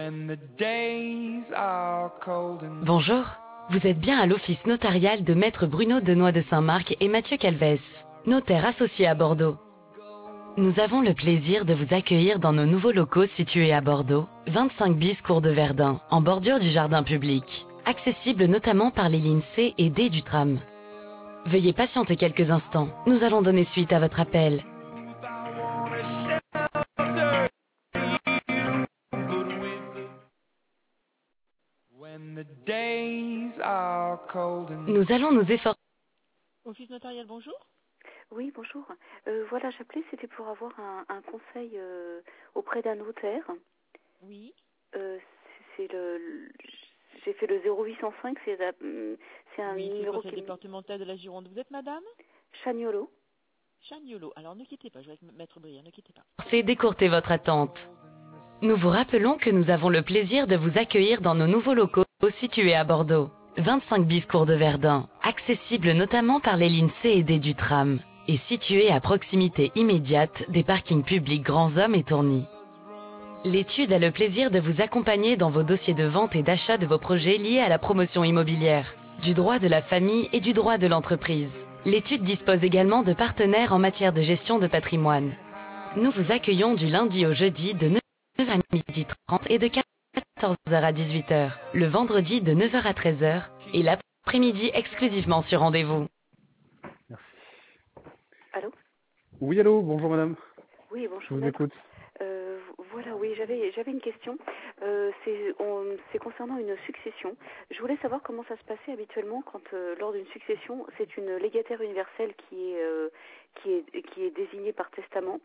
Bonjour, vous êtes bien à l'office notarial de Maître Bruno Denoy de Saint-Marc et Mathieu Calves, notaires associés à Bordeaux. Nous avons le plaisir de vous accueillir dans nos nouveaux locaux situés à Bordeaux, 25 bis cours de Verdun, en bordure du jardin public, accessible notamment par les lignes C et D du tram. Veuillez patienter quelques instants, nous allons donner suite à votre appel. Nous allons nous efforcer. Office notarial, bonjour. Oui, bonjour. Voilà, j'appelais, c'était pour avoir un conseil auprès d'un notaire. Oui. C'est j'ai fait le 0805, c'est un Oui, c'est le numéro conseil qui est départemental de la Gironde. Vous êtes madame Chagnolo. Chagnolo. Alors ne quittez pas, je vais mettre Briand, ne quittez pas. C'est d'écourter votre attente. Nous vous rappelons que nous avons le plaisir de vous accueillir dans nos nouveaux locaux situés à Bordeaux. 25 bis cours de Verdun, accessible notamment par les lignes C et D du tram, et situé à proximité immédiate des parkings publics Grands Hommes et Tourny. L'étude a le plaisir de vous accompagner dans vos dossiers de vente et d'achat de vos projets liés à la promotion immobilière, du droit de la famille et du droit de l'entreprise. L'étude dispose également de partenaires en matière de gestion de patrimoine. Nous vous accueillons du lundi au jeudi de 9h à 12h30 et de 14h à 18h, le vendredi de 9h à 13h et l'après-midi exclusivement sur rendez-vous. Merci. Allô? Oui, allô, bonjour madame. Oui, Je bonjour. vous écoute. Voilà, oui, j'avais une question. C'est concernant une succession. Je voulais savoir comment ça se passait habituellement quand, lors d'une succession, c'est une légataire universelle qui est désignée par testament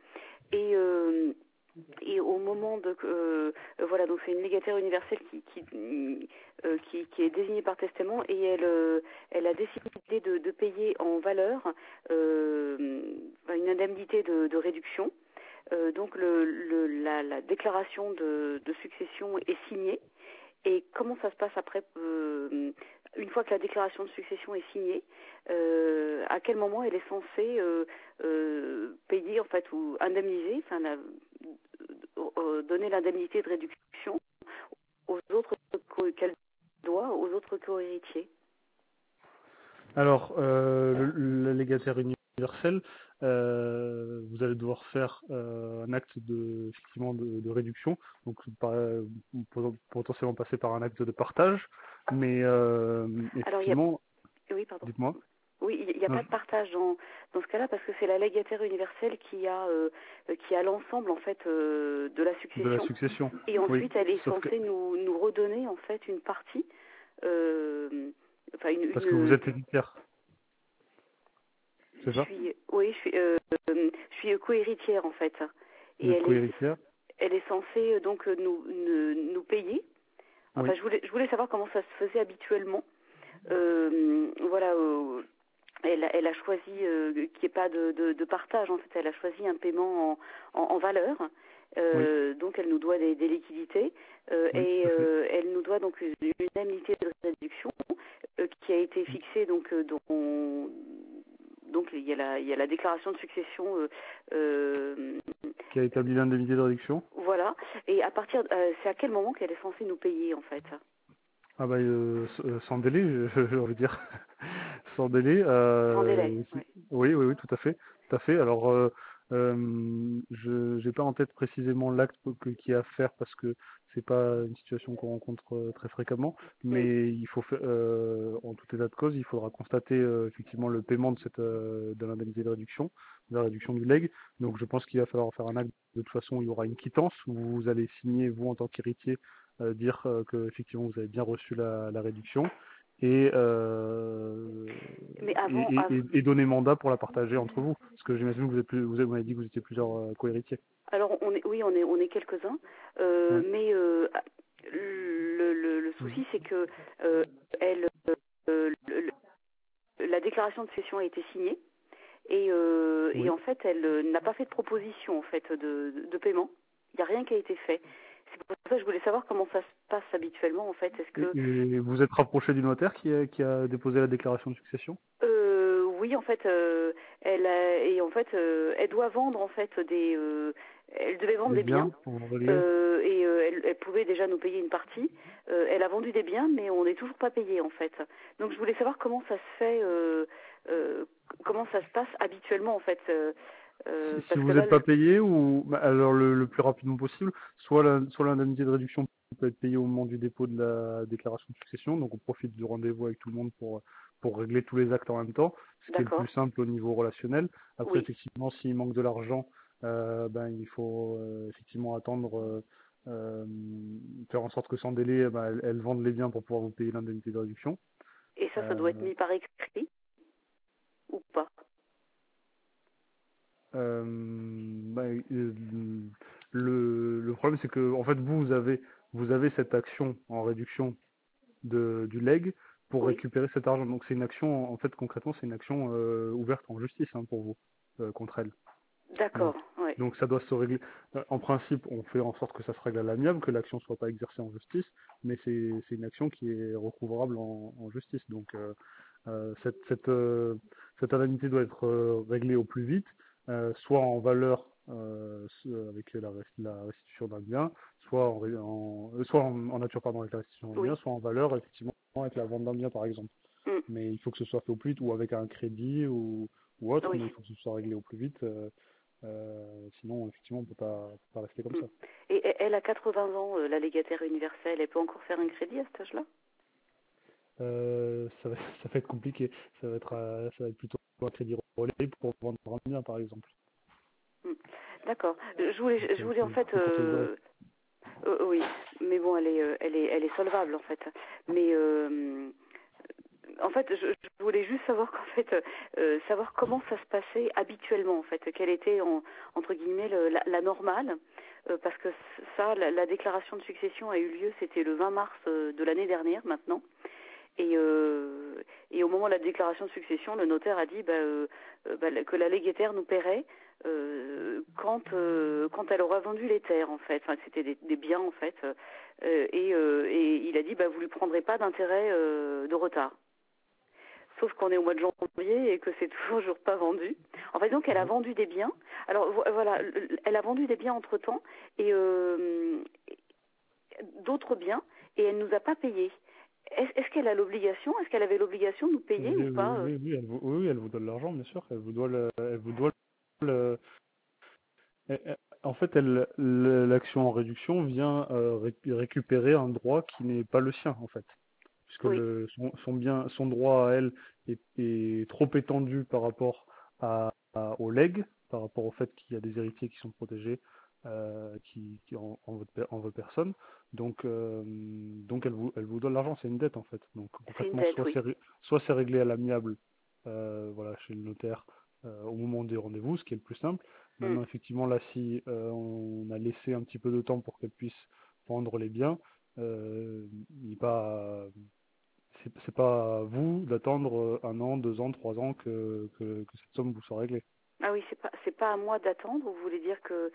et au moment de voilà, donc c'est une légataire universelle qui est désignée par testament et elle a décidé de payer en valeur une indemnité de réduction. Donc la déclaration de succession est signée. Et comment ça se passe après, une fois que la déclaration de succession est signée, à quel moment elle est censée payer en fait ou indemniser, donner l'indemnité de réduction aux autres qu'elle doit aux autres co-héritiers? Alors, le légataire universel, vous allez devoir faire un acte effectivement de réduction, donc potentiellement passer par un acte de partage, mais effectivement, Oui, pardon. dites-moi. Oui, il n'y a pas de partage dans ce cas-là parce que c'est la légataire universelle qui a l'ensemble en fait de la succession. De la succession. Et ensuite, oui, elle est censée nous redonner en fait une partie. Parce que vous êtes héritière. C'est ça? Je suis co-héritière en fait. Et elle est censée donc nous payer. Enfin, oui. Je voulais savoir comment ça se faisait habituellement. Voilà. Elle a choisi qu'il n'y ait pas de partage en fait. Elle a choisi un paiement en valeur. Donc elle nous doit des liquidités et elle nous doit donc une indemnité de réduction qui a été fixée donc donc il y a la déclaration de succession qui a établi l'indemnité de réduction. Voilà. Et à partir c'est à quel moment qu'elle est censée nous payer en fait? Ah bah sans délai, j'ai envie de dire. Sans délai. Sans délai. Oui, tout à fait. Tout à fait. Alors je n'ai pas en tête précisément l'acte qu'il y a à faire parce que c'est pas une situation qu'on rencontre très fréquemment, mais il faut en tout état de cause, il faudra constater effectivement le paiement de l'indemnité de réduction, de la réduction du legs. Donc je pense qu'il va falloir faire un acte. De toute façon, il y aura une quittance où vous allez signer, vous en tant qu'héritier, dire que effectivement vous avez bien reçu la réduction et donner mandat pour la partager entre vous. Parce que j'imagine que vous m'avez dit que vous étiez plusieurs co-héritiers. Alors on est quelques-uns, mais le souci c'est que la déclaration de cession a été signée et en fait elle n'a pas fait de proposition en fait de paiement. Il n'y a rien qui a été fait. C'est pour ça que je voulais savoir comment ça se passe habituellement en fait. Est-ce que et vous êtes rapproché du notaire qui a déposé la déclaration de succession? Oui, en fait, elle doit vendre en fait elle devait vendre des biens et elle pouvait déjà nous payer une partie. Elle a vendu des biens, mais on n'est toujours pas payé en fait. Donc je voulais savoir comment ça se fait, comment ça se passe habituellement en fait. Si vous n'êtes pas payé, alors le plus rapidement possible, soit l'indemnité de réduction peut être payée au moment du dépôt de la déclaration de succession, donc on profite du rendez-vous avec tout le monde pour régler tous les actes en même temps, ce qui est le plus simple au niveau relationnel. Après, effectivement, s'il manque de l'argent, il faut effectivement attendre, faire en sorte que sans délai, elles vendent les biens pour pouvoir vous payer l'indemnité de réduction. Et ça doit être mis par écrit ou pas? Le problème, c'est que en fait vous avez cette action en réduction du leg pour récupérer cet argent. Donc c'est une action, en fait concrètement c'est une action ouverte en justice pour vous contre elle. D'accord. Donc ça doit se régler. En principe, on fait en sorte que ça se règle à l'amiable, que l'action soit pas exercée en justice, mais c'est une action qui est recouvrable en justice. Donc cette indemnité doit être réglée au plus vite. Soit en valeur avec la restitution d'un bien, soit en nature avec la restitution d'un bien, soit en valeur effectivement avec la vente d'un bien par exemple. Mais il faut que ce soit fait au plus vite ou avec un crédit ou autre, mais il faut que ce soit réglé au plus vite. Sinon effectivement on peut pas rester comme ça. Et elle a 80 ans, la légataire universelle, elle peut encore faire un crédit à cet âge-là? Ça va être compliqué. Ça va être plutôt un crédit relais pour vendre un bien, par exemple. D'accord. Je voulais en fait. Oui, mais bon, elle est solvable en fait. Mais en fait, je voulais juste savoir qu'en fait, savoir comment ça se passait habituellement en fait, quelle était entre guillemets la normale, parce que ça, la déclaration de succession a eu lieu, c'était le 20 mars de l'année dernière maintenant. Et au moment de la déclaration de succession, le notaire a dit que la légataire nous paierait quand elle aura vendu les terres en fait. Enfin, c'était des biens en fait. Et il a dit vous lui prendrez pas d'intérêt de retard. Sauf qu'on est au mois de janvier et que c'est toujours pas vendu. En fait, donc elle a vendu des biens. Alors voilà, elle a vendu des biens entre temps et d'autres biens et elle nous a pas payé. Est-ce qu'elle a l'obligation? Est-ce qu'elle avait l'obligation de nous payer ou pas? Oui, elle vous donne l'argent, bien sûr. Elle vous doit en fait, l'action en réduction vient récupérer un droit qui n'est pas le sien, en fait, puisque son droit à elle est trop étendu par rapport au legs, par rapport au fait qu'il y a des héritiers qui sont protégés en votre personne. Donc elle vous donne l'argent, c'est une dette en fait. Donc concrètement, soit c'est réglé à l'amiable, chez le notaire au moment des rendez-vous, ce qui est le plus simple. Maintenant, effectivement, là, si on a laissé un petit peu de temps pour qu'elle puisse vendre les biens, c'est pas à vous d'attendre 1 an, 2 ans, 3 ans que cette somme vous soit réglée. Ah oui, c'est pas à moi d'attendre. Vous voulez dire que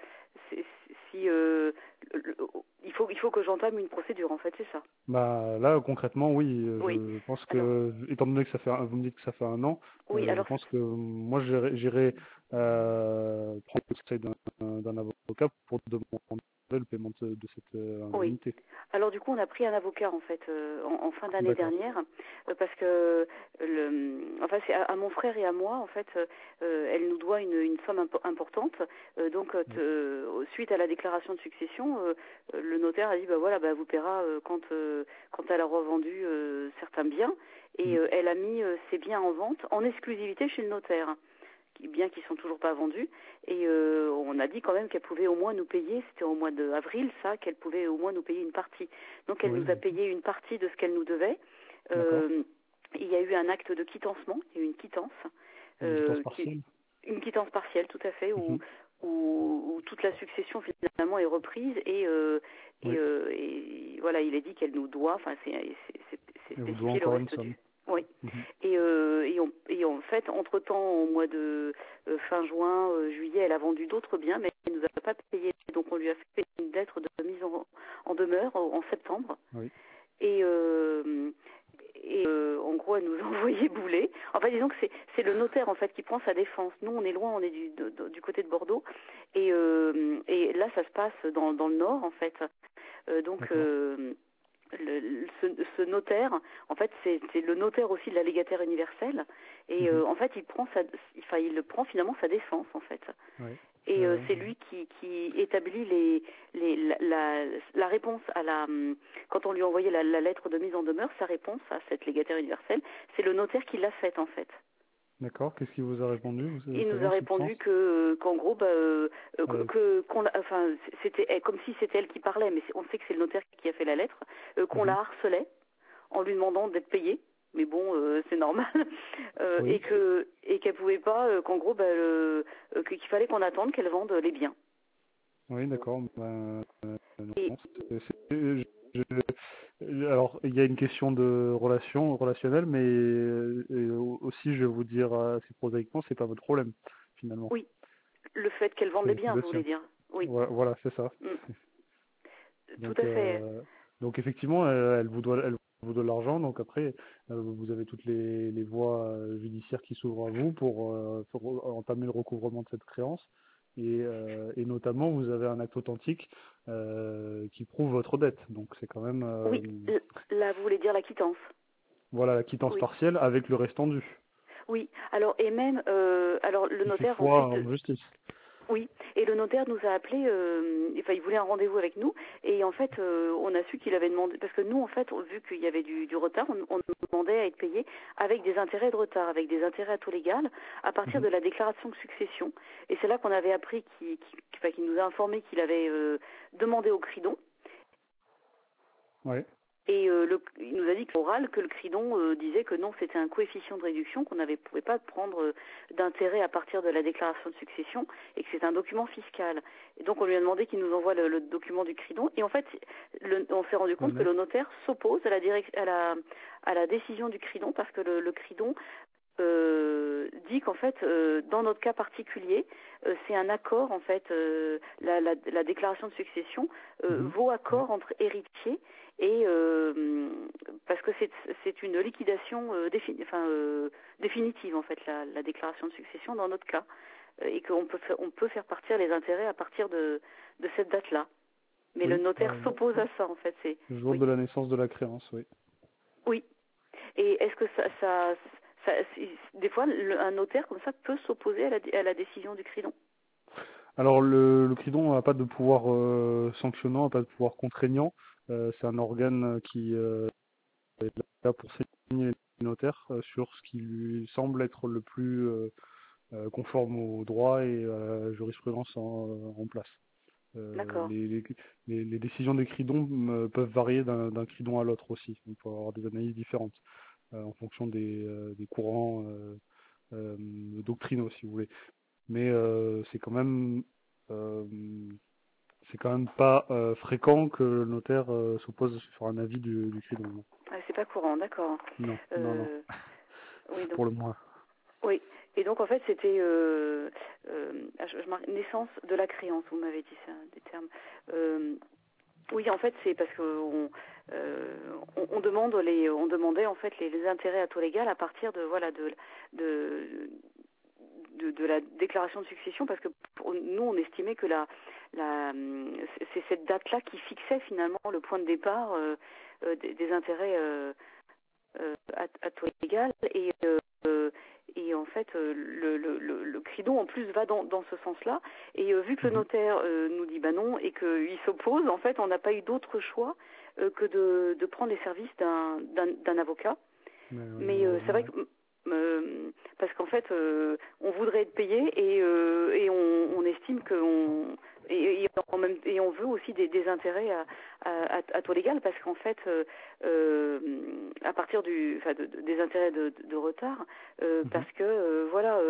il faut que j'entame une procédure en fait, c'est ça? Là concrètement oui. Je pense que étant donné que vous me dites que ça fait 1 an, je pense que moi j'irai prendre le conseil d'un avocat pour demander le paiement de cette indemnité. Alors du coup, on a pris un avocat en fait en fin d'année dernière parce que c'est à mon frère et à moi en fait, elle nous doit une somme importante. Donc suite à la déclaration de succession, le notaire a dit vous paiera quand elle a revendu certains biens et elle a mis ses biens en vente en exclusivité chez le notaire. Biens qui sont toujours pas vendus et on a dit quand même qu'elle pouvait au moins nous payer, c'était au mois d'avril ça, qu'elle pouvait au moins nous payer une partie. Donc elle nous a payé une partie de ce qu'elle nous devait. Il y a eu un acte de quittancement, il y a eu une quittance. Une quittance partielle, tout à fait, où toute la succession finalement est reprise et voilà, il est dit qu'elle nous doit, enfin c'est spécifié le reste du... Oui. Et en fait, entre-temps, au mois de fin juin, juillet, elle a vendu d'autres biens, mais elle ne nous a pas payé. Donc on lui a fait une lettre de mise en demeure en septembre. Oui. Et en gros, elle nous a envoyé bouler. Enfin, disons que c'est le notaire en fait qui prend sa défense. Nous, on est loin, on est du côté de Bordeaux. Et là, ça se passe dans le nord, en fait. Ce notaire, en fait, c'est le notaire aussi de la légataire universelle, et en fait, il prend finalement sa défense, en fait. Oui. Et c'est lui qui établit la réponse à quand on lui envoyait la lettre de mise en demeure, sa réponse à cette légataire universelle, c'est le notaire qui l'a faite, en fait. D'accord. Qu'est-ce qu'il vous a répondu? Il nous a répondu qu'en gros, c'était comme si c'était elle qui parlait, mais on sait que c'est le notaire qui a fait la lettre, qu'on la harcelait en lui demandant d'être payée, mais bon, c'est normal, et qu'elle pouvait pas, qu'en gros, qu'il fallait qu'on attende qu'elle vende les biens. Oui, d'accord. Alors, il y a une question de relationnelle, mais aussi, je vais vous dire assez prosaïquement, c'est pas votre problème, finalement. Oui, le fait qu'elle vende les biens, vous voulez dire. Oui. Voilà, c'est ça. Donc, tout à fait. Donc, effectivement, elle vous doit de l'argent, donc après, vous avez toutes les voies judiciaires qui s'ouvrent à vous pour entamer le recouvrement de cette créance. Et notamment, vous avez un acte authentique qui prouve votre dette. Donc, c'est quand même... Oui, là, vous voulez dire la quittance. Voilà, la quittance partielle avec le restant dû. Oui, alors, et même... alors, le notaire... en justice. Oui, et le notaire nous a appelé, il voulait un rendez-vous avec nous, et en fait, on a su qu'il avait demandé, parce que nous, en fait, vu qu'il y avait du retard, on nous demandait à être payé avec des intérêts de retard, avec des intérêts à taux légal, à partir de la déclaration de succession. Et c'est là qu'on avait appris qu'il nous a informé qu'il avait demandé au Cridon. Ouais. Et il nous a dit oral que le Cridon disait que non, c'était un coefficient de réduction, qu'on ne pouvait pas prendre d'intérêt à partir de la déclaration de succession et que c'est un document fiscal. Et donc on lui a demandé qu'il nous envoie le document du Cridon. Et en fait, on s'est rendu compte que le notaire s'oppose à la décision du Cridon parce que le Cridon dit qu'en fait, dans notre cas particulier, c'est un accord, en fait, la déclaration de succession vaut accord entre héritiers et parce que c'est une liquidation définitive, en fait, la déclaration de succession dans notre cas, et qu'on peut faire partir les intérêts à partir de cette date-là. Mais le notaire s'oppose à ça, en fait. C'est le jour de la naissance de la créance, oui. Oui. Et est-ce que des fois, un notaire comme ça peut s'opposer à la décision du Cridon? Alors, le Cridon n'a pas de pouvoir sanctionnant, n'a pas de pouvoir contraignant. C'est un organe qui est là pour saisir les notaires sur ce qui lui semble être le plus conforme au droit et à la jurisprudence en place. D'accord. Les décisions des Cridons peuvent varier d'un Cridon à l'autre aussi. Il peut y avoir des analyses différentes en fonction des courants doctrinaux, si vous voulez. Mais c'est quand même pas fréquent que le notaire s'oppose sur un avis du Cridon. Ah, c'est pas courant, d'accord. Non. Oui, donc, pour le moins. Oui, et donc en fait c'était naissance de la créance, vous m'avez dit ça, des termes. Oui, en fait c'est parce que on demandait en fait les intérêts à taux légal à partir de la déclaration de succession, parce que nous on estimait que c'est cette date-là qui fixait finalement le point de départ des intérêts à taux légal, et en fait le Cridon en plus va dans ce sens-là, et vu que le notaire nous dit non et qu'il s'oppose, en fait on n'a pas eu d'autre choix que de prendre les services d'un avocat. Mais c'est vrai que parce qu'en fait on voudrait être payé et on estime qu'on et on veut aussi des intérêts à taux légal, parce qu'en fait à partir des intérêts de retard, parce que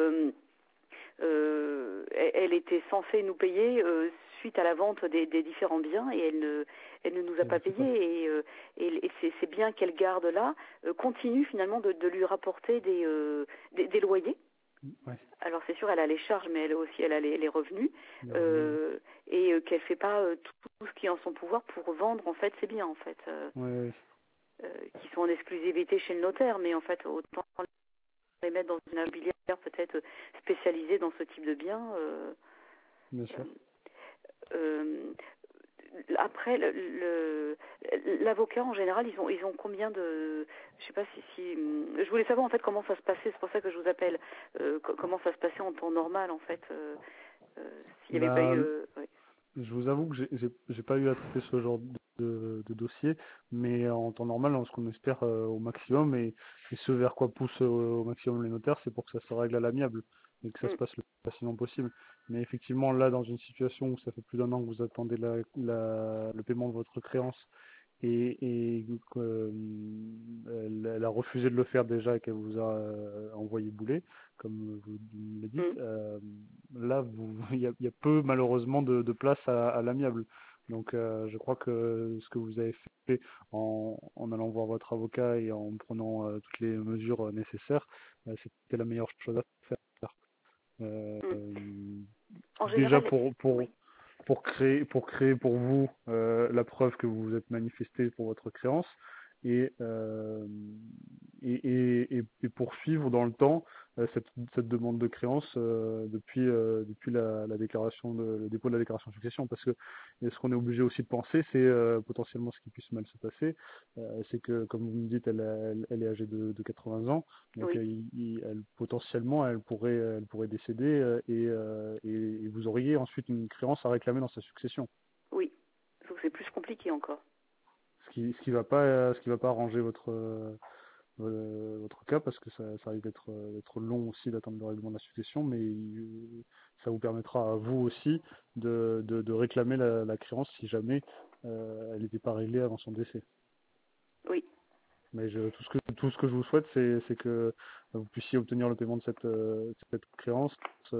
elle était censée nous payer suite à la vente des différents biens, et elle ne nous a pas payé, et c'est bien qu'elle garde là continue finalement de lui rapporter des loyers. Ouais. Alors c'est sûr, elle a les charges, mais elle a les revenus, et qu'elle fait pas tout ce qui est en son pouvoir pour vendre en fait ses biens, en fait, qui sont en exclusivité chez le notaire, mais en fait autant les mettre dans une immobilière peut-être spécialisée dans ce type de biens. Bien sûr. après, l'avocat en général, ils ont combien de, je sais pas si je voulais savoir en fait comment ça se passait. C'est pour ça que je vous appelle. Comment ça se passait en temps normal en fait. S'il n'y avait pas eu. Ouais. Je vous avoue que j'ai pas eu à traiter ce genre de dossier, mais en temps normal, ce qu'on espère au maximum et ce vers quoi poussent au maximum les notaires, c'est pour que ça se règle à l'amiable et que ça se passe le plus facilement possible. Mais effectivement, là, dans une situation où ça fait plus d'un an que vous attendez le paiement de votre créance et elle a refusé de le faire déjà et qu'elle vous a envoyé bouler, comme vous l'avez dit, là, il y a peu malheureusement de place à l'amiable. Donc je crois que ce que vous avez fait en allant voir votre avocat et en prenant toutes les mesures nécessaires, c'était la meilleure chose à faire. En Déjà général, pour créer pour vous la preuve que vous vous êtes manifesté pour votre créance et poursuivre dans le temps cette demande de créance depuis la déclaration le dépôt de la déclaration de succession, parce que ce qu'on est obligé aussi de penser, c'est potentiellement ce qui puisse mal se passer, c'est que comme vous me dites, elle est âgée de 80 ans, donc potentiellement elle pourrait décéder et vous auriez ensuite une créance à réclamer dans sa succession. Oui, donc c'est plus compliqué encore. Ce qui va pas arranger votre cas, parce que ça risque d'être long aussi d'attendre le règlement de la succession, mais ça vous permettra à vous aussi de réclamer la créance si jamais elle n'était pas réglée avant son décès. Oui. Mais tout ce que je vous souhaite, c'est que vous puissiez obtenir le paiement de cette créance,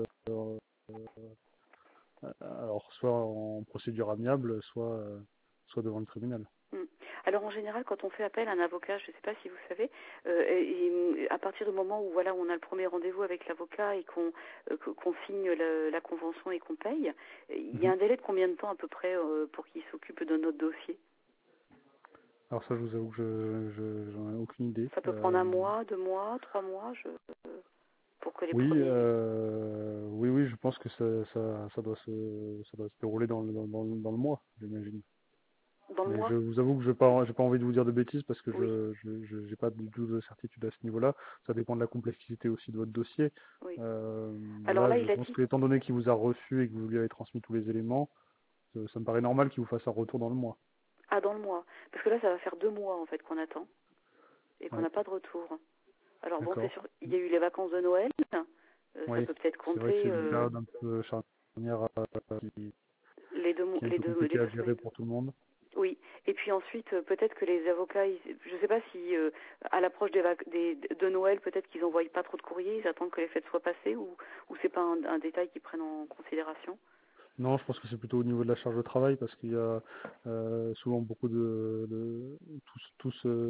alors soit en procédure amiable, soit devant le tribunal. Alors en général, quand on fait appel à un avocat, je ne sais pas si vous savez, à partir du moment où voilà, on a le premier rendez-vous avec l'avocat et qu'on signe la convention et qu'on paye, il y a un délai de combien de temps à peu près pour qu'il s'occupe de notre dossier? Alors ça, je vous avoue que j'en ai aucune idée. Ça peut prendre 1 mois, 2 mois, 3 mois, pour que les oui, premiers... oui, je pense que ça doit se dérouler dans le mois, j'imagine. Dans le mois. Je vous avoue que j'ai pas envie de vous dire de bêtises, parce que je n'ai pas du tout de certitude à ce niveau-là. Ça dépend de la complexité aussi de votre dossier. Oui. Alors là, je pense que étant donné qu'il vous a reçu et que vous lui avez transmis tous les éléments, ça me paraît normal qu'il vous fasse un retour dans le mois. Ah, dans le mois. Parce que là, ça va faire 2 mois en fait qu'on attend et qu'on n'a pas de retour. Alors bon, c'est sûr, il y a eu les vacances de Noël, ça peut peut-être compter. C'est vrai que c'est une période un peu charnière qui est compliquée à gérer pour tout le monde. Oui, et puis ensuite, peut-être que les avocats, je ne sais pas si à l'approche de Noël, peut-être qu'ils n'envoient pas trop de courriers, ils attendent que les fêtes soient passées, ou c'est pas un détail qu'ils prennent en considération? Non, je pense que c'est plutôt au niveau de la charge de travail, parce qu'il y a souvent beaucoup tout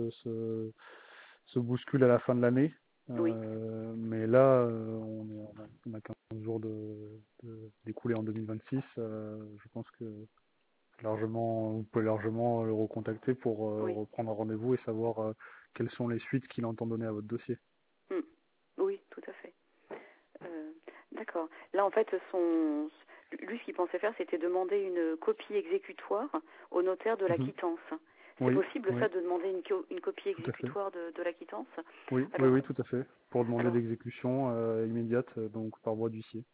se bouscule à la fin de l'année. Mais là, on a 15 jours d'écoulés en 2026. Je pense que vous pouvez largement le recontacter pour reprendre un rendez-vous et savoir quelles sont les suites qu'il entend donner à votre dossier. Oui, tout à fait. D'accord. Là, en fait, lui, ce qu'il pensait faire, c'était demander une copie exécutoire au notaire de la quittance. C'est possible, ça, de demander une copie exécutoire de la quittance? Oui, oui, tout à fait. Pour demander l'exécution immédiate, donc par voie d'huissier.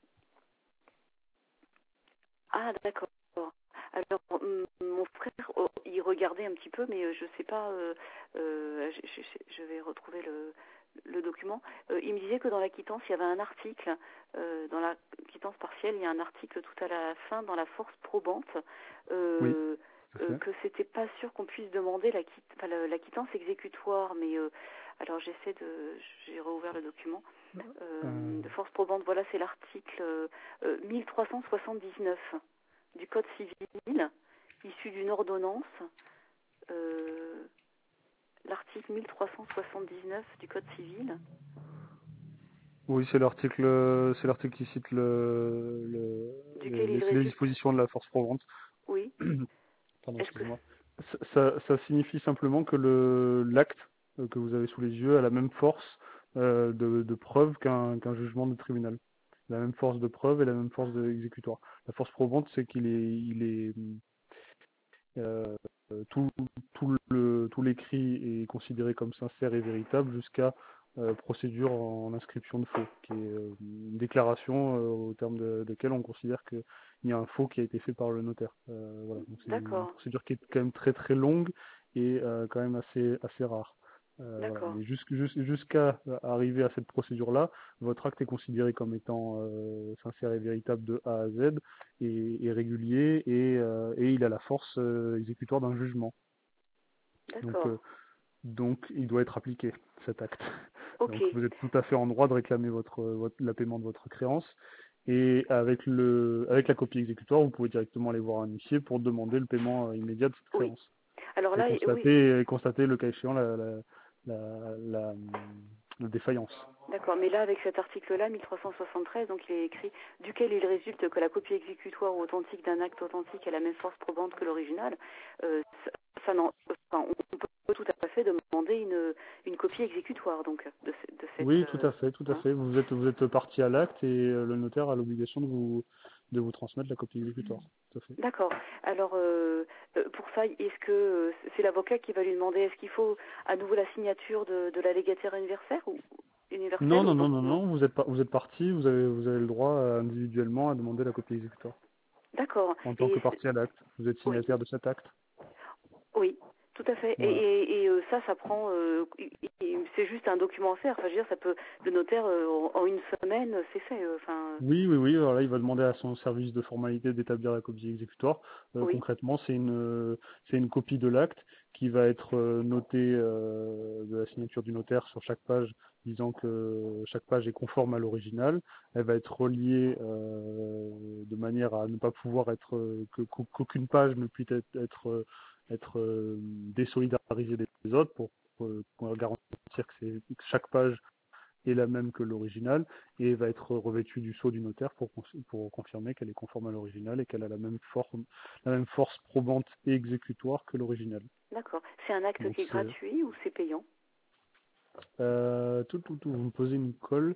Ah, d'accord. Alors, mon frère, il regardait un petit peu, mais je sais pas, je vais retrouver le document. Il me disait que dans la quittance, il y avait un article, dans la quittance partielle, il y a un article tout à la fin, dans la force probante, que c'était pas sûr qu'on puisse demander la quittance exécutoire, mais alors j'ai réouvert le document, de force probante, voilà, c'est l'article 1379 du Code civil, issu d'une ordonnance, l'article 1379 du Code civil. Oui, c'est l'article qui cite les dispositions de la force probante. Oui. Pardon, excusez-moi. Ça signifie simplement que l'acte que vous avez sous les yeux a la même force de preuve qu'un jugement de tribunal. La même force de preuve et la même force exécutoire. La force probante, c'est qu'il est tout l'écrit est considéré comme sincère et véritable jusqu'à procédure en inscription de faux, qui est une déclaration au terme de laquelle on considère qu'il y a un faux qui a été fait par le notaire. Voilà. Donc c'est une procédure qui est quand même très très longue et quand même assez rare. Voilà. Mais jusqu'à arriver à cette procédure-là, votre acte est considéré comme étant sincère et véritable de A à Z et régulier et il a la force exécutoire d'un jugement. Donc il doit être appliqué, cet acte. Donc vous êtes tout à fait en droit de réclamer le paiement de votre créance. Et avec la copie exécutoire, vous pouvez directement aller voir un huissier pour demander le paiement immédiat de cette créance. Alors là, constater le cas échéant la défaillance. D'accord, mais là, avec cet article-là, 1373, donc il est écrit « duquel il résulte que la copie exécutoire ou authentique d'un acte authentique a la même force probante que l'original », on peut tout à fait demander une copie exécutoire, donc, de cette... Oui, tout à fait. Vous êtes partie à l'acte et le notaire a l'obligation de vous transmettre la copie exécutoire. Tout à fait. D'accord. Alors, pour ça, est-ce que c'est l'avocat qui va lui demander, est-ce qu'il faut à nouveau la signature de la légataire universelle ou Non, vous êtes partie, vous avez le droit individuellement à demander la copie exécutoire. D'accord. En tant que partie à l'acte. Vous êtes signataire de cet acte. Oui, tout à fait. Voilà. Et ça prend... c'est juste un document à faire. Enfin, je veux dire, ça peut... Le notaire, en une semaine, c'est fait. Oui. Alors là, il va demander à son service de formalité d'établir la copie exécutoire. Concrètement, c'est une copie de l'acte qui va être notée de la signature du notaire sur chaque page, disant que chaque page est conforme à l'original. Elle va être reliée de manière à ne pas pouvoir qu'aucune page ne puisse être désolidarisée des autres pour garantir que chaque page est la même que l'original et va être revêtue du sceau du notaire pour confirmer qu'elle est conforme à l'original et qu'elle a la même force probante et exécutoire que l'original. D'accord. C'est un acte qui est gratuit ou c'est payant? Vous me posez une colle.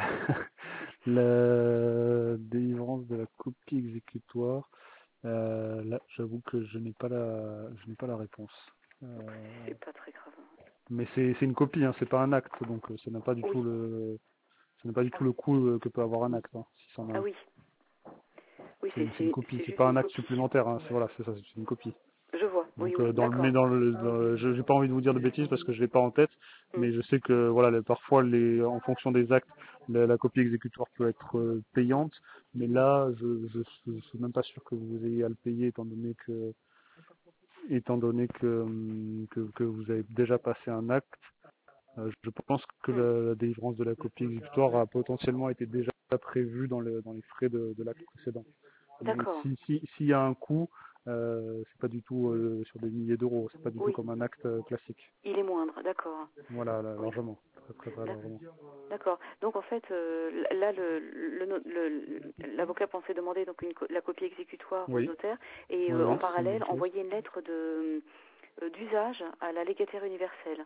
La délivrance de la copie exécutoire. Là, j'avoue que je n'ai pas la réponse. C'est pas très grave. Mais c'est une copie, hein, c'est pas un acte, donc ça n'a pas du tout le coût que peut avoir un acte. Hein, si ça en a. Ah oui. Oui, c'est une copie, c'est pas un acte supplémentaire. Hein, c'est ça, c'est une copie. Je vois. Donc, j'ai pas envie de vous dire de bêtises parce que je l'ai pas en tête, mais je sais que voilà, parfois en fonction des actes, la copie exécutoire peut être payante, mais là, je suis même pas sûr que vous ayez à le payer étant donné que vous avez déjà passé un acte. Je pense que la délivrance de la copie exécutoire a potentiellement été déjà prévue dans les frais de l'acte précédent. D'accord. S'il y a un coût, c'est pas du tout sur des milliers d'euros, c'est pas du tout comme un acte classique. Il est moindre, d'accord. Voilà, largement, très largement. D'accord. Donc en fait, là, l'avocat pensait demander donc la copie exécutoire au notaire et en parallèle envoyer une lettre d'usage à la légataire universelle.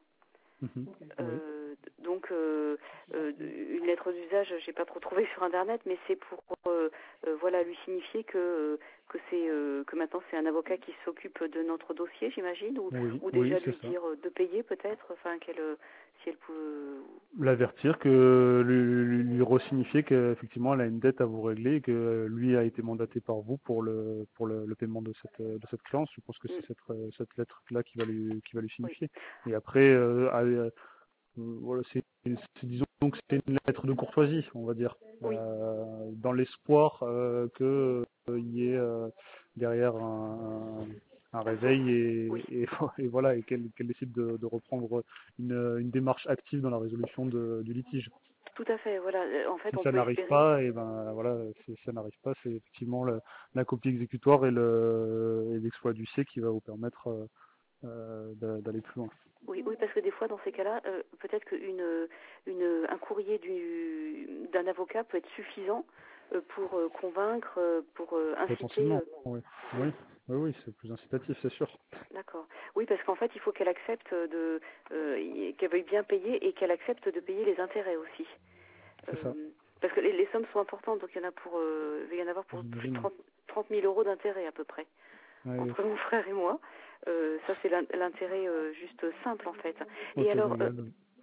Donc une lettre d'usage, j'ai pas trop trouvé sur internet, mais c'est pour lui signifier que maintenant c'est un avocat qui s'occupe de notre dossier, j'imagine, ou déjà lui dire de payer peut-être, enfin si elle peut l'avertir, que lui re-signifier qu'effectivement elle a une dette à vous régler et que lui a été mandaté par vous pour le paiement de cette créance. Je pense que c'est cette lettre là qui va lui signifier. Et après voilà, disons que c'est une lettre de courtoisie, on va dire, dans l'espoir que il y ait derrière un réveil et voilà, et qu'elle décide de reprendre une démarche active dans la résolution du litige. Tout à fait, voilà. En fait, si ça n'arrive pas, et ben voilà, si ça n'arrive pas, c'est effectivement la copie exécutoire et l'exploit du C qui va vous permettre d'aller plus loin. Oui, parce que des fois, dans ces cas-là, peut-être qu'un courrier d'un avocat peut être suffisant pour convaincre, pour inciter. Oui, c'est plus incitatif, c'est sûr. D'accord. Oui, parce qu'en fait, il faut qu'elle accepte qu'elle veuille bien payer et qu'elle accepte de payer les intérêts aussi. C'est ça. Parce que les sommes sont importantes, donc il va y en avoir pour plus de 30 000 euros d'intérêts à peu près. entre mon frère et moi. Ça, c'est l'intérêt juste simple, en fait. Et alors, pardon ?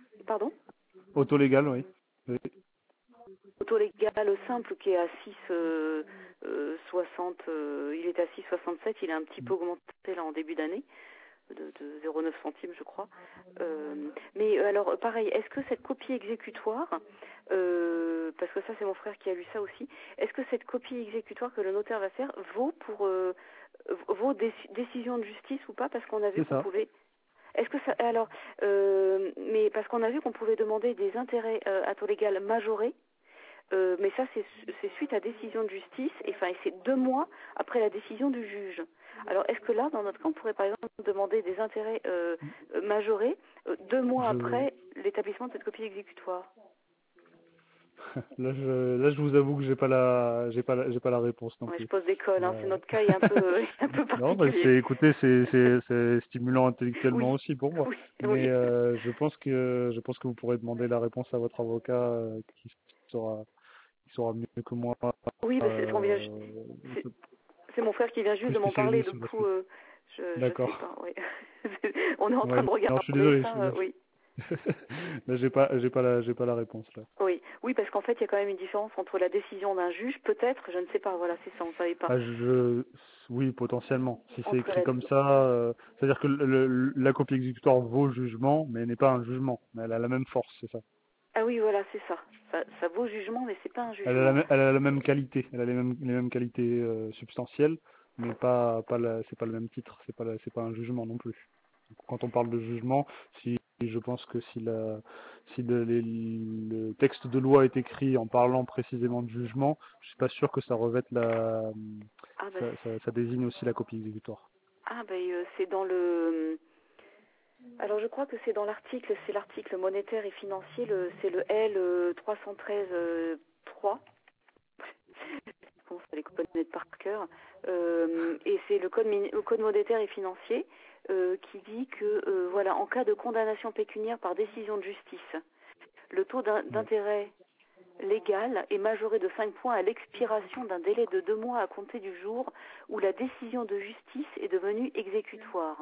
Auto légal, oui. Auto légal simple qui est à 6,60, il est à 6,67, il a un petit peu augmenté là en début d'année, de 0,9 centimes je crois. Mais alors pareil, est-ce que cette copie exécutoire, parce que ça c'est mon frère qui a lu ça aussi, est-ce que cette copie exécutoire que le notaire va faire vaut pour vos décisions de justice ou pas, parce qu'on a vu qu'on pouvait... Est-ce que ça... Alors, mais parce qu'on a vu qu'on pouvait demander des intérêts à taux légal majorés, mais ça, c'est suite à décision de justice, et c'est 2 mois après la décision du juge. Alors, est-ce que là, dans notre cas, on pourrait par exemple demander des intérêts majorés 2 mois après l'établissement de cette copie exécutoire? Là, je vous avoue que j'ai pas la réponse non plus. Je pose des cols, c'est notre cas est un peu particulier. Non, écoutez, c'est stimulant intellectuellement aussi pour moi. Mais je pense que vous pourrez demander la réponse à votre avocat qui saura mieux que moi. Oui, c'est mon frère qui vient juste de m'en parler, du coup, je sais pas. Oui. On est en train de regarder. Non, je suis désolé. Ça, oui. Là, j'ai pas la réponse là. Oui, parce qu'en fait, il y a quand même une différence entre la décision d'un juge, peut-être, je ne sais pas. Voilà, c'est ça, on ne savait pas. Oui, potentiellement. Si c'est écrit comme ça, c'est-à-dire que la copie exécutoire vaut jugement, mais n'est pas un jugement. Mais elle a la même force, c'est ça. Ah oui, voilà, c'est ça. Ça vaut jugement, mais c'est pas un jugement. Elle a la même qualité. Elle a les mêmes qualités substantielles, mais c'est pas le même titre. C'est pas un jugement non plus. Quand on parle de jugement, je pense que si le texte de loi est écrit en parlant précisément de jugement, je suis pas sûr que ça revête ça désigne aussi la copie exécutoire. Ah c'est dans le... Alors je crois que c'est dans l'article, c'est l'article monétaire et financier, c'est le L 313.3. Bon, ça les connaître par cœur. Et c'est le code monétaire et financier qui dit que voilà, en cas de condamnation pécuniaire par décision de justice, le taux d'intérêt légal est majoré de 5 points à l'expiration d'un délai de 2 mois à compter du jour où la décision de justice est devenue exécutoire.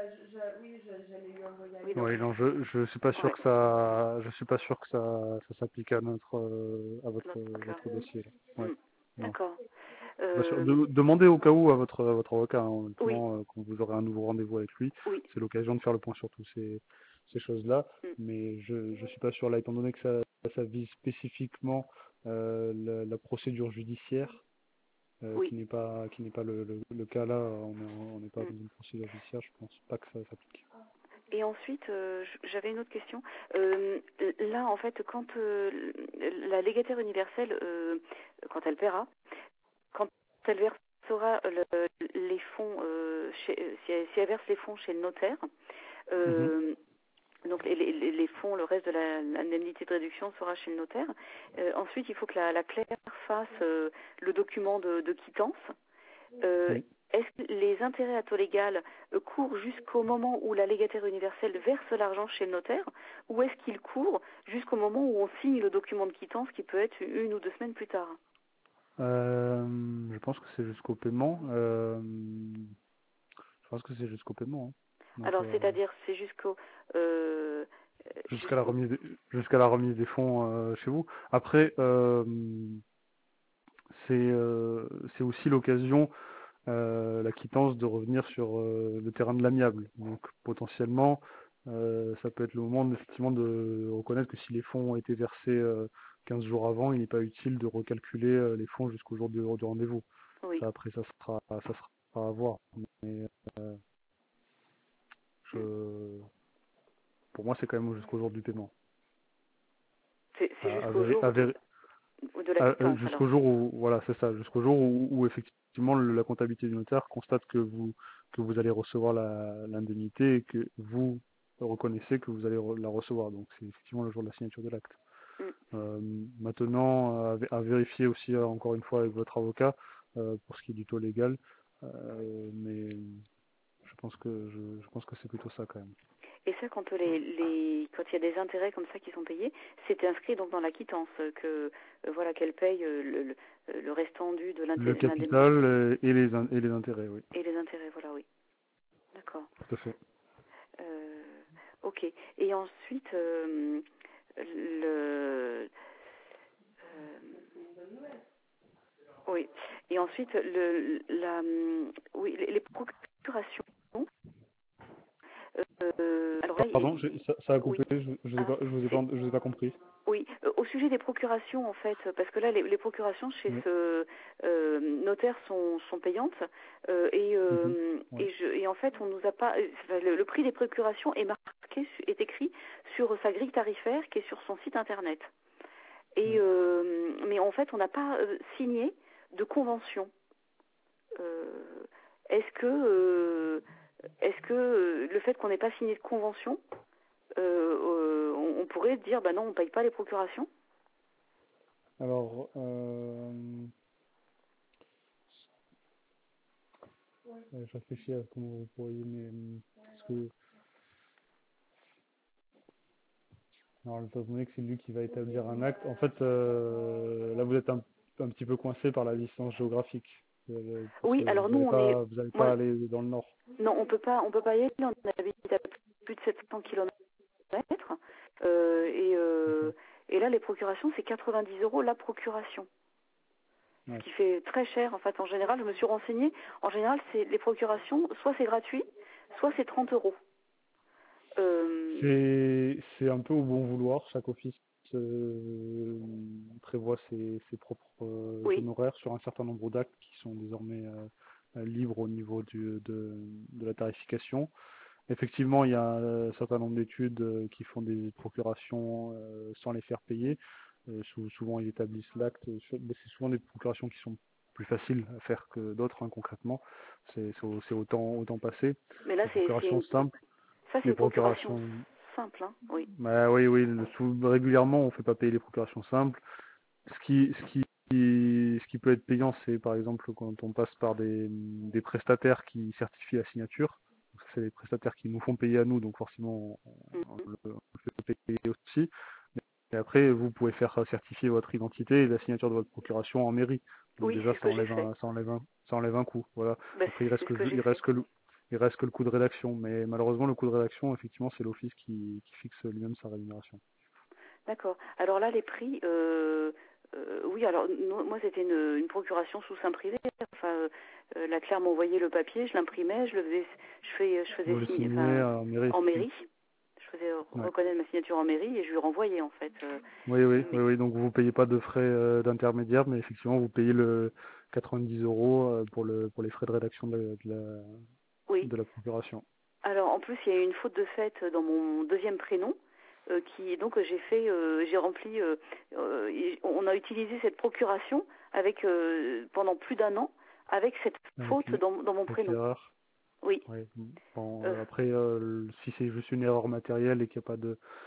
Oui, non, je suis pas sûr que ça, s'applique à votre dossier. Ouais. D'accord. Demandez au cas où à votre avocat, quand vous aurez un nouveau rendez-vous avec lui. C'est l'occasion de faire le point sur toutes ces choses-là. Mais je suis pas sûr là, étant donné que ça vise spécifiquement la procédure judiciaire, qui n'est pas le cas là. On n'est pas dans une procédure judiciaire. Je pense pas que ça s'applique. Et ensuite, j'avais une autre question. Là, en fait, quand la légataire universelle, quand elle paiera, quand elle versera les fonds, si elle verse les fonds chez le notaire, donc les fonds, le reste de l'indemnité de réduction sera chez le notaire. Ensuite, il faut que la clerc fasse le document de quittance. Est-ce que les intérêts à taux légal courent jusqu'au moment où la légataire universelle verse l'argent chez le notaire, ou est-ce qu'ils courent jusqu'au moment où on signe le document de quittance qui peut être 1 ou 2 semaines plus tard? Je pense que c'est jusqu'au paiement. Hein. Donc, alors, c'est-à-dire, c'est jusqu'à la remise des fonds chez vous. Après, c'est aussi l'occasion, la quittance, de revenir sur le terrain de l'amiable. Donc potentiellement, ça peut être le moment effectivement de reconnaître que si les fonds ont été versés 15 jours avant, il n'est pas utile de recalculer les fonds jusqu'au jour du rendez-vous. Ça, après, ça sera à voir. Mais pour moi, c'est quand même jusqu'au jour du paiement. C'est jusqu'au jour de la quittance. Jusqu'au jour où, voilà, c'est ça, jusqu'au jour où effectivement la comptabilité du notaire constate que vous allez recevoir l'indemnité et que vous reconnaissez que vous allez la recevoir. Donc c'est effectivement le jour de la signature de l'acte. Maintenant, à vérifier aussi encore une fois avec votre avocat pour ce qui est du taux légal, mais je pense que c'est plutôt ça quand même. Et ça, quand quand il y a des intérêts comme ça qui sont payés, c'est inscrit donc dans la quittance que voilà qu'elle paye le restant dû de l'indemnité. Le capital et les intérêts, oui. Et les intérêts, voilà, oui. D'accord. Tout à fait. Ok. Et ensuite, oui. Et ensuite, les procurations. Alors là, pardon, ça a coupé, oui. je vous ai pas compris. Oui, au sujet des procurations en fait, parce que là les procurations chez ce notaire sont payantes et en fait on nous a pas le prix des procurations est écrit sur sa grille tarifaire qui est sur son site internet. Et mais en fait on n'a pas signé de convention. Est-ce que le fait qu'on n'ait pas signé de convention, on pourrait dire bah non, on ne paye pas les procurations? Alors, je réfléchis à comment vous pourriez, mais parce que alors, étant donné que c'est lui qui va établir un acte, en fait, là vous êtes un petit peu coincé par la distance géographique. Oui, alors nous vous n'allez pas aller dans le nord. Non, on peut pas y aller. On habite à plus de 700 km. Et là, les procurations, c'est 90 € la procuration. Ce qui fait très cher, en fait. En général, je me suis renseignée. En général, les procurations, soit c'est gratuit, soit c'est 30 €. C'est un peu au bon vouloir. Chaque office prévoit ses propres honoraires sur un certain nombre d'actes qui sont désormais libres au niveau de la tarification. Effectivement, il y a un certain nombre d'études qui font des procurations sans les faire payer. Souvent, ils établissent l'acte. C'est souvent des procurations qui sont plus faciles à faire que d'autres, concrètement. C'est autant passé. Mais là, c'est simple. Ça, c'est les une procuration simple, hein, oui. Bah, oui. Régulièrement, on ne fait pas payer les procurations simples. Ce qui peut être payant, c'est par exemple quand on passe par des prestataires qui certifient la signature. C'est les prestataires qui nous font payer à nous, donc forcément on le fait payer aussi. Et après, vous pouvez faire certifier votre identité et la signature de votre procuration en mairie. Donc oui, déjà, ça enlève un coût. Voilà. Bah, après, il reste que le coût de rédaction. Mais malheureusement, le coût de rédaction, effectivement, c'est l'office qui fixe lui-même sa rémunération. D'accord. Alors là, les prix, oui, alors moi c'était une procuration sous seing privé. Enfin, la Claire m'envoyait le papier, je l'imprimais, je faisais signer en mairie. Je faisais reconnaître ma signature en mairie et je lui renvoyais en fait. Oui. Donc vous payez pas de frais d'intermédiaire, mais effectivement vous payez le 90 € pour les frais de rédaction de la procuration. Alors en plus il y a eu une faute de fait dans mon deuxième prénom. Donc j'ai rempli, on a utilisé cette procuration avec pendant plus d'1 an avec cette faute dans mon prénom. Erreur. Oui. Bon, après, si c'est juste une erreur matérielle et qu'il n'y a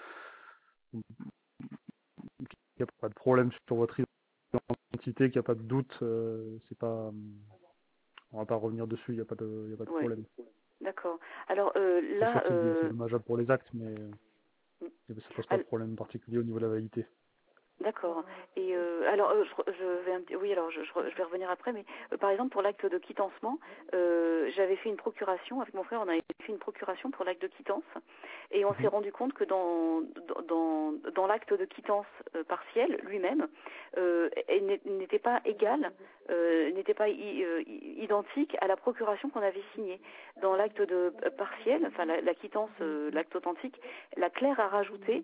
pas de problème sur votre identité, qu'il n'y a pas de doute, c'est pas, on va pas revenir dessus, il n'y a pas de problème. D'accord. Alors là, c'est dommageable pour les actes, mais ça pose pas de problème particulier au niveau de la validité. D'accord. Et alors je vais revenir après, mais par exemple pour l'acte de quittancement, j'avais fait une procuration avec mon frère, on avait fait une procuration pour l'acte de quittance, et on s'est rendu compte que dans l'acte de quittance partiel lui-même, elle n'était pas égale, n'était pas identique à la procuration qu'on avait signée. Dans l'acte de partiel, enfin la quittance, l'acte authentique, la Claire a rajouté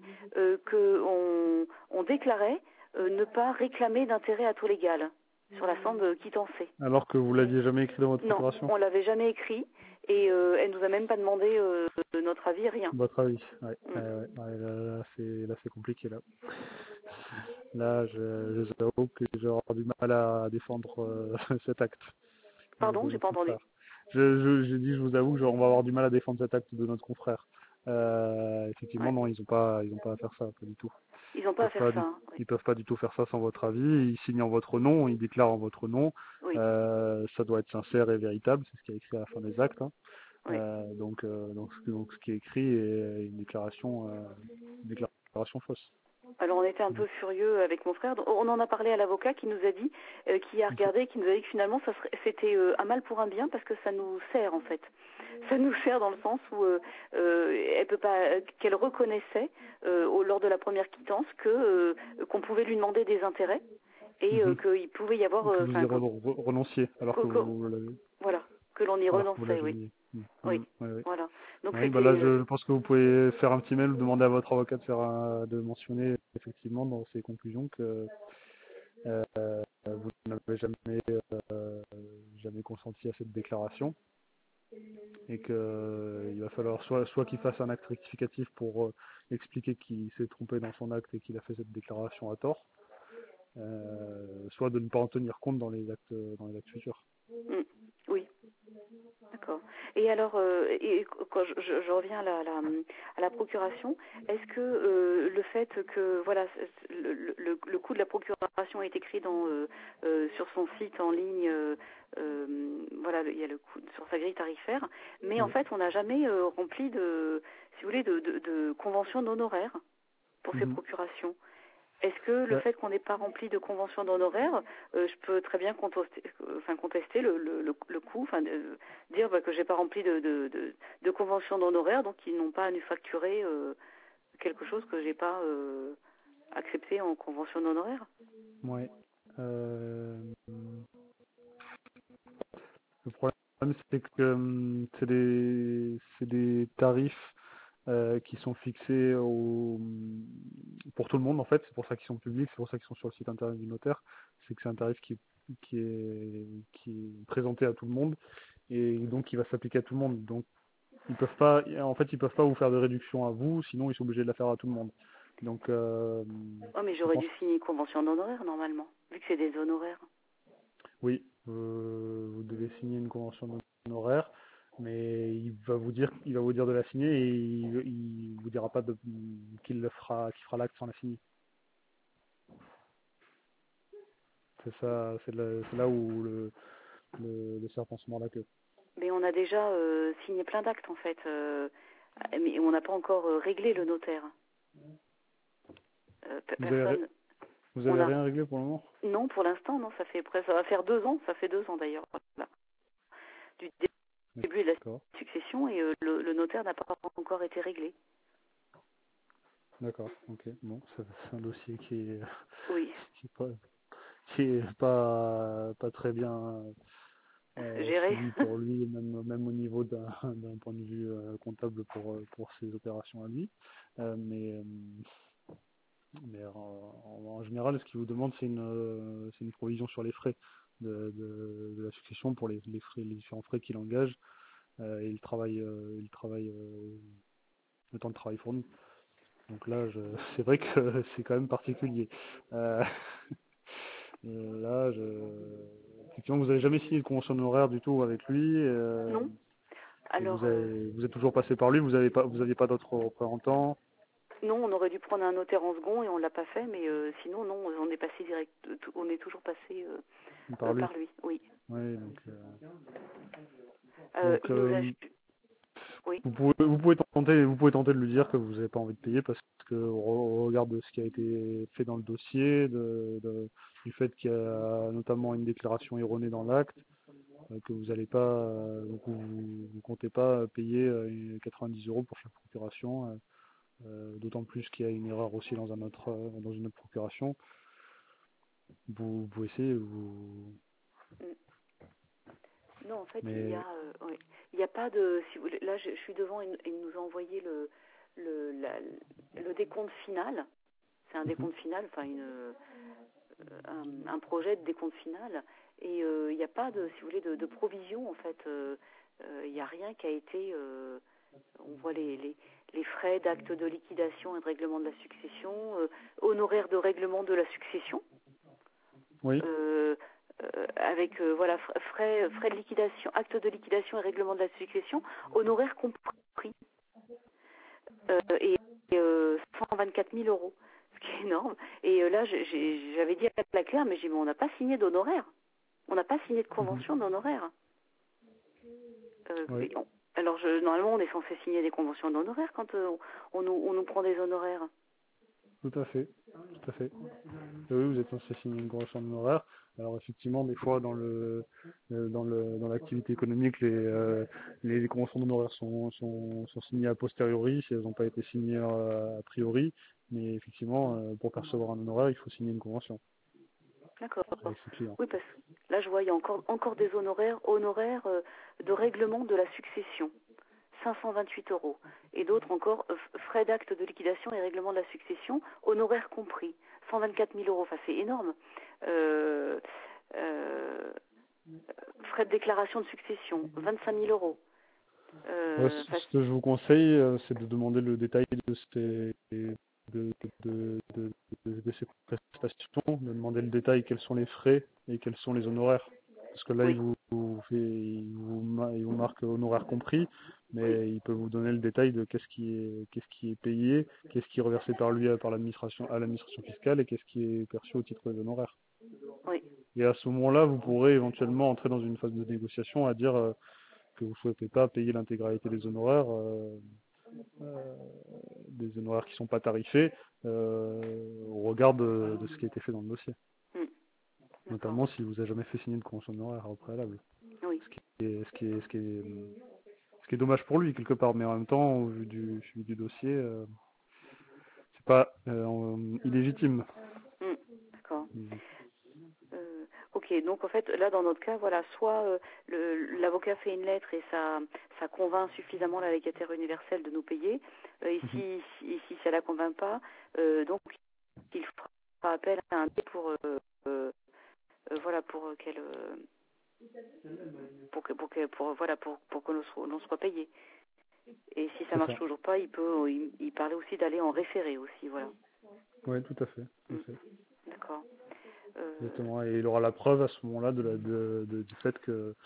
qu'on déclarait ne pas réclamer d'intérêt à taux légal sur la somme quittancée. Alors que vous l'aviez jamais écrit dans votre procuration? Non, on l'avait jamais écrit et elle nous a même pas demandé notre avis, rien. Votre avis, ouais. Là c'est compliqué là. Là, je avoue que j'aurai du mal à défendre cet acte. Pardon, j'ai pas entendu. Je vous avoue qu'on va avoir du mal à défendre cet acte de notre confrère. Effectivement, non, ils ont pas à faire ça, pas du tout. Ils n'ont pas à faire ça. Ils peuvent pas du tout faire ça sans votre avis. Ils signent en votre nom, ils déclarent en votre nom. Oui. Ça doit être sincère et véritable, c'est ce qui est écrit à la fin des actes. Oui. Donc ce qui est écrit est une déclaration fausse. Alors on était un peu furieux avec mon frère. On en a parlé à l'avocat qui nous a dit, qui a regardé, qui nous a dit que finalement c'était un mal pour un bien parce que ça nous sert en fait. Ça nous sert dans le sens où elle peut pas, qu'elle reconnaissait lors de la première quittance qu'on pouvait lui demander des intérêts et qu'il pouvait y avoir. Que vous y renonciez alors que vous l'avez. Voilà, que l'on y renonçait, oui. Oui, voilà. Donc oui, là, je pense que vous pouvez faire un petit mail ou demander à votre avocat de mentionner effectivement dans ses conclusions que vous n'avez jamais consenti à cette déclaration et qu'il va falloir soit qu'il fasse un acte rectificatif pour expliquer qu'il s'est trompé dans son acte et qu'il a fait cette déclaration à tort, soit de ne pas en tenir compte dans les actes futurs. Oui. D'accord. Et alors, quand je reviens à la procuration, est-ce que le fait que voilà le coût de la procuration est écrit sur son site en ligne, voilà, il y a le coût sur sa grille tarifaire, mais en fait on n'a jamais rempli si vous voulez, de convention d'honoraires pour ces procurations. Est-ce que le fait qu'on n'ait pas rempli de convention d'honoraires, je peux très bien contester le coût, dire que j'ai pas rempli de convention d'honoraires, donc ils n'ont pas à nous facturer quelque chose que j'ai pas accepté en convention d'honoraires. Ouais. Le problème, c'est que c'est des tarifs qui sont fixés pour tout le monde en fait. C'est pour ça qu'ils sont publics, c'est pour ça qu'ils sont sur le site internet du notaire. C'est que c'est un tarif qui est présenté à tout le monde et donc qui va s'appliquer à tout le monde. Donc ils peuvent pas vous faire de réduction à vous, sinon ils sont obligés de la faire à tout le monde. Donc mais j'aurais dû signer une convention d'honoraires normalement, vu que c'est des honoraires. Oui, vous devez signer une convention d'honoraires, mais il va vous dire de la signer et il vous dira pas qu'il fera l'acte sans la signer. C'est ça, c'est là où le serpent se mord la queue. Mais on a déjà signé plein d'actes en fait, mais on n'a pas encore réglé le notaire. Personne. Vous avez rien réglé pour le moment? Non, pour l'instant, non. Ça va faire 2 ans. Ça fait 2 ans d'ailleurs. Voilà. Du début de la succession et le notaire n'a pas encore été réglé. D'accord. Ok. Bon, c'est un dossier qui est pas très bien suivi pour lui, même au niveau d'un point de vue comptable pour ses opérations à lui. Mais en général, ce qu'il vous demande, c'est une provision sur les frais de la succession pour les différents frais qu'il engage et le temps de travail fourni. Donc là, c'est vrai que c'est quand même particulier. Effectivement, vous n'avez jamais signé de convention d'honoraires du tout avec lui. Non. Alors, vous êtes toujours passé par lui. Vous aviez pas d'autres représentants. Non, on aurait dû prendre un notaire en second et on l'a pas fait, mais sinon non, on est passé on est toujours passé par lui. Oui. Oui, donc oui. Vous pouvez tenter de lui dire que vous n'avez pas envie de payer parce que au regard de ce qui a été fait dans le dossier, du fait qu'il y a notamment une déclaration erronée dans l'acte, que vous allez pas, vous comptez pas payer 90 € pour chaque procuration. D'autant plus qu'il y a une erreur aussi dans une autre procuration. Vous essayez, Non, en fait, il y a pas de. Si vous voulez, là, je suis devant et il nous a envoyé le décompte final. C'est un décompte final, enfin un projet de décompte final. Et il n'y a pas de, si vous voulez, de provision en fait. Il n'y a rien qui a été. On voit les frais d'acte de liquidation et de règlement de la succession, honoraires de règlement de la succession. Oui. Avec voilà frais de liquidation, acte de liquidation et règlement de la succession, honoraires compris, et 124 000 €, ce qui est énorme. Et là, j'avais dit à la Claire, mais j'ai dit, on n'a pas signé d'honoraires, on n'a pas signé de convention d'honoraires. Alors, normalement, on est censé signer des conventions d'honoraires quand on nous prend des honoraires. Tout à fait. Oui, vous êtes censé signer une convention d'honoraires. Alors effectivement, des fois dans l'activité économique, les conventions d'honoraires sont signées a posteriori si elles n'ont pas été signées a priori. Mais effectivement, pour percevoir un honoraire, il faut signer une convention. D'accord. Avec ses clients. Oui, parce que là, je vois, il y a encore des honoraires de règlement de la succession, 528 €. Et d'autres encore, frais d'acte de liquidation et règlement de la succession, honoraires compris, 124 000 €. Enfin, c'est énorme. Frais de déclaration de succession, 25 000 €. Ce que je vous conseille, c'est de demander le détail de ces prestations, de demander le détail quels sont les frais et quels sont les honoraires. Parce que là, Oui. il vous marque honoraires compris, mais il peut vous donner le détail de qu'est-ce qui est payé, qu'est-ce qui est reversé par lui par l'administration à l'administration fiscale et qu'est-ce qui est perçu au titre des honoraires. Oui. Et à ce moment-là, vous pourrez éventuellement entrer dans une phase de négociation à dire que vous ne souhaitez pas payer l'intégralité des honoraires qui ne sont pas tarifés au regard de ce qui a été fait dans le dossier. Notamment si vous n'avez jamais fait signer de convention d'honoraires au préalable. Oui. Ce qui est dommage pour lui quelque part, mais en même temps, au vu du dossier, c'est pas illégitime. D'accord. Ok, donc en fait, là dans notre cas, voilà, soit l'avocat fait une lettre et ça convainc suffisamment la légataire universelle de nous payer. Ici, ça la convainc pas, donc il fera appel à un pour que l'on soit payé. Et si ça marche toujours pas, il parlait aussi d'aller en référé aussi, voilà. Oui, tout à fait. D'accord. Exactement. Et il aura la preuve à ce moment-là du fait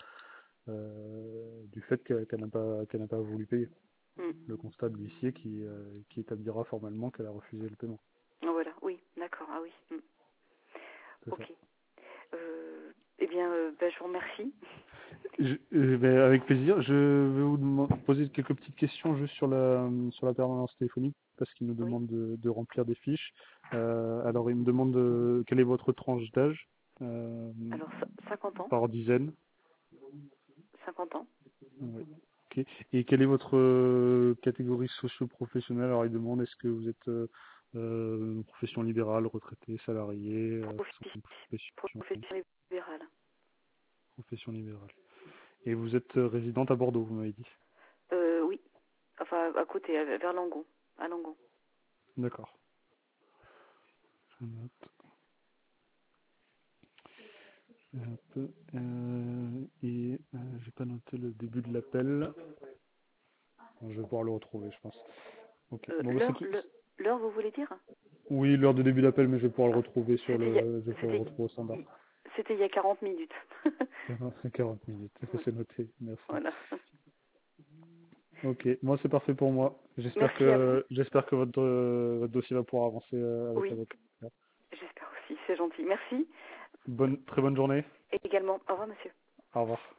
qu'elle n'a pas voulu payer. Le constat de l'huissier qui établira formellement qu'elle a refusé le paiement. Voilà, oui, d'accord, ah oui. Ok. Eh bien, je vous remercie. Avec plaisir. Je vais vous poser quelques petites questions juste sur la permanence téléphonique parce qu'il nous demande de remplir des fiches. Alors, il me demande quelle est votre tranche d'âge. Alors, 50 ans. Par dizaine. 50 ans. Oui. Okay. Et quelle est votre catégorie socio-professionnelle? Alors, il demande est-ce que vous êtes profession libérale, retraité, salarié, profession libérale. Profession libérale. Et vous êtes résidente à Bordeaux, vous m'avez dit? Oui. Enfin, à côté, vers Langon. À Langon. D'accord. Je note. J'ai pas noté le début de l'appel. Bon, je vais pouvoir le retrouver, je pense. Okay. L'heure, vous voulez dire? Oui, l'heure de début d'appel, mais je vais pouvoir le retrouver je vais pouvoir le retrouver au standard. C'était il y a 40 minutes. 40 minutes, c'est noté, merci. Voilà. Ok, moi c'est parfait pour moi. J'espère que votre dossier va pouvoir avancer avec l'avocat. J'espère aussi, c'est gentil. Merci. Très bonne journée. Et également, au revoir monsieur. Au revoir.